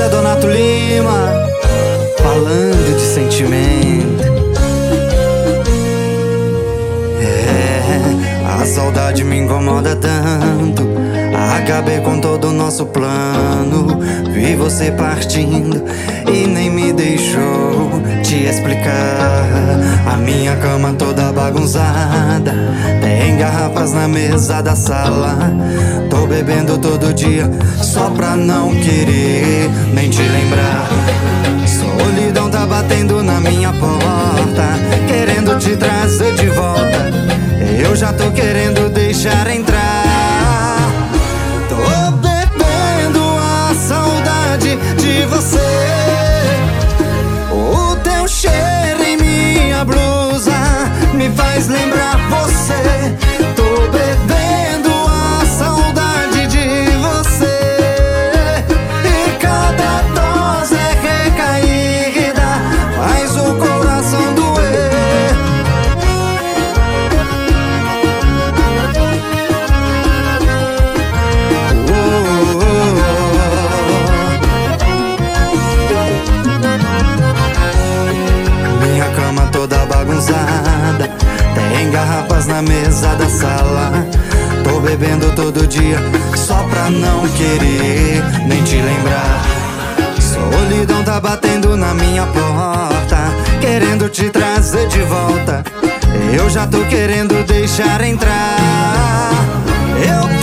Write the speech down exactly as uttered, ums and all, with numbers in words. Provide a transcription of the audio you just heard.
Esse é Donato Lima, falando de sentimento. É, a saudade me incomoda tanto. Acabei com todo o nosso plano. Vi você partindo e nem me deixou te explicar. A minha cama toda bagunçada, tem garrafas na mesa da sala. Tô bebendo todo dia só pra não querer nem te lembrar. Solidão tá batendo na minha porta, querendo te trazer de volta. Eu já tô querendo deixar entrar. Tô bebendo a saudade de você. O teu cheiro em minha blusa me faz lembrar você. Tô bebendo a saudade de você. E cada dose é recaída, faz o coração doer. Toda bagunçada, tem garrafas na mesa da sala. Tô bebendo todo dia só pra não querer nem te lembrar. Solidão tá batendo na minha porta, querendo te trazer de volta. Eu já tô querendo deixar entrar. Eu